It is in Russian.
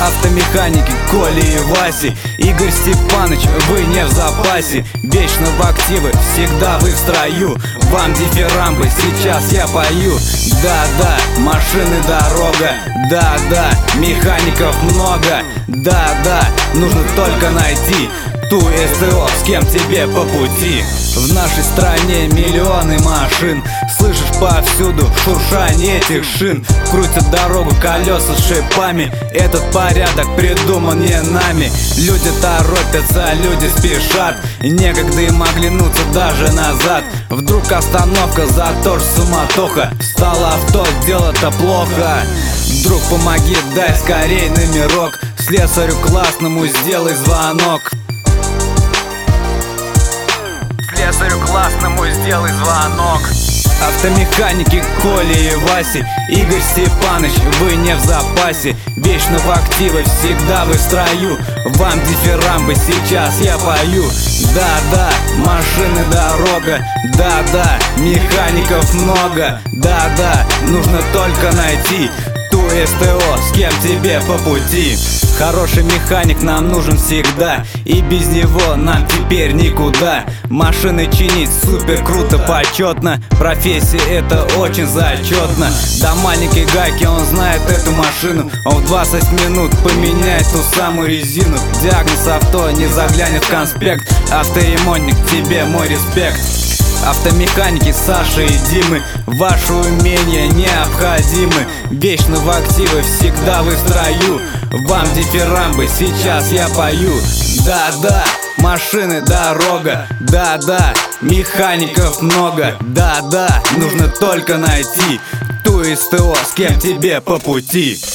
Автомеханики Коли и Васи, Игорь Степаныч, вы не в запасе. Вечно в активы, всегда вы в строю. Вам дифирамбы, сейчас я пою. Да-да, машины дорога. Да-да, механиков много. Да-да, нужно только найти ту СТО, с кем тебе по пути. В нашей стране миллионы машин. Слышишь повсюду шуршание этих шин. Крутят дорогу колеса с шипами. Этот порядок придуман не нами. Люди торопятся, люди спешат. Некогда им оглянуться даже назад. Вдруг остановка, затор, суматоха. Встало авто, дело-то плохо. Друг, помоги, дай скорей номерок. Слесарю классному сделай звонок. Слесарю классному сделай звонок. Автомеханики Коли и Васи, Игорь Степаныч, вы не в запасе. Вечно в активе, всегда вы в строю. Вам дифирамбы, сейчас я пою. Да-да, машины дорога. Да-да, механиков много. Да-да, нужно только найти ту СТО, с кем тебе по пути. Хороший механик нам нужен всегда, и без него нам теперь никуда. Машины чинить супер круто, почетно. Профессия это очень зачетно. До маленькой гайки он знает эту машину. Он в 20 минут поменяет ту самую резину. Диагноз авто не заглянет в конспект. Авторемонтник, тебе мой респект. Автомеханики Саши и Димы, ваши умения необходимы. Вечно в активе, всегда вы в строю. Вам дифирамбы, сейчас я пою. Да-да, машины дорога. Да-да, механиков много. Да-да, нужно только найти ту СТО, с кем тебе по пути.